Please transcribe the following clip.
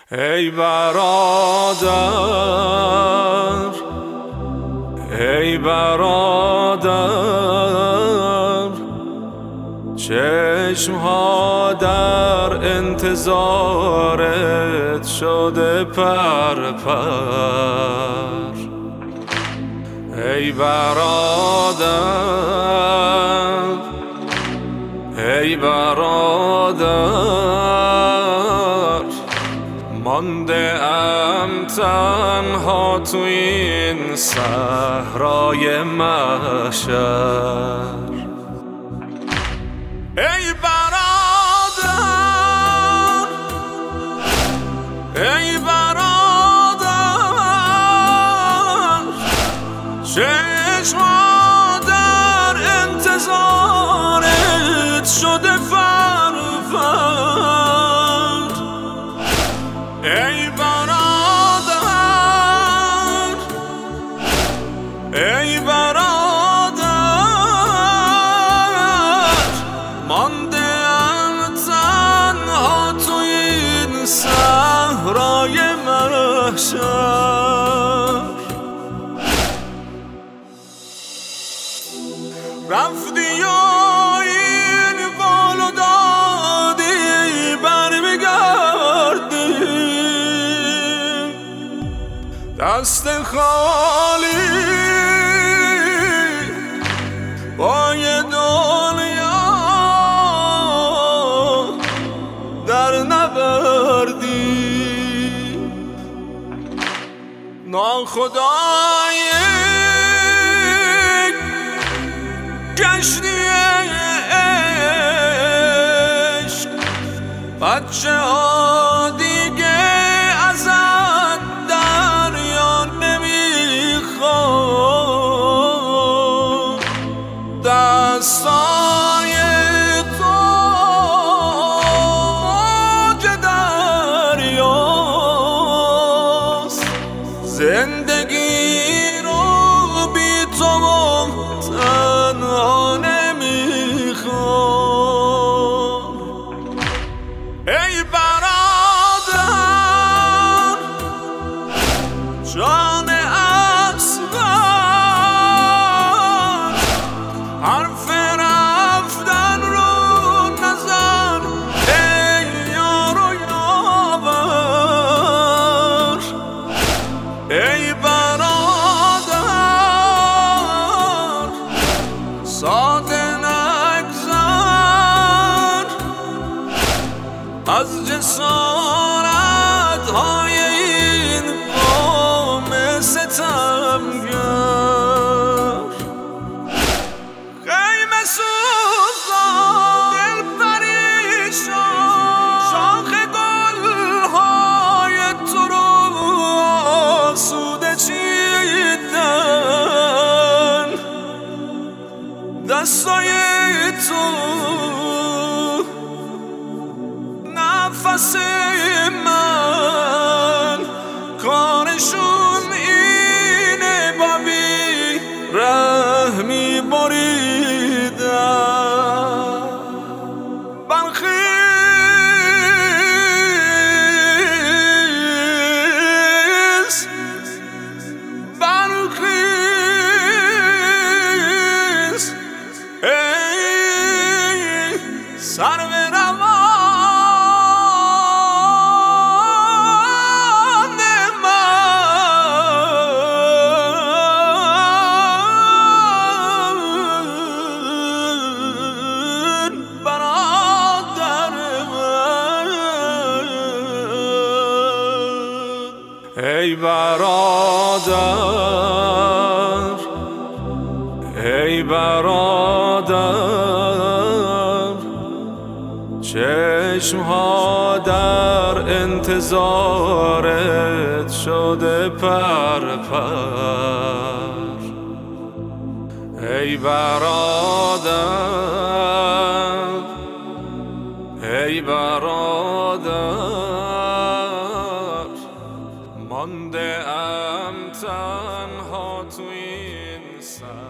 ای برادر، ای برادر، چشمها در انتظارت شده پر پر. ای برادر، ای برادر، مانده ام تنها تو این صحرای محشر. ای برادر، ای برادر، چشم‌ها در انتظارت شده فر فر. ای برادر، ای برادر، مانده‌ام تنها تو این صحرای محشر. رفتی و این بال و دادی برمیگردی دست خالی با یه دنیا در نبردی. ناخدای کشتی عشق، بچه ها دیگه ازت دریا نمیخوان. دستای تو موج دریاست، زندگی رو بی تو تنها نمیخوام. ای برادر، جان اصغر، حرف رفتن رو نزن ای یار و یاور. ای برادر، ساده نگذر از جسارت های این قوم ستمگر. خیمه سوزان، دل پریشان، شاخ گل های تو رو آسوده چیدن. دستای تو نفس من، کارشون اینه با بی رحمی بریدن. برخیز، برخیز، ای سرو روان ای برادر، ای برادر، چشمها در انتظارت شده پر پر. ای برادر، ای برادر، مانده ام تنها تو این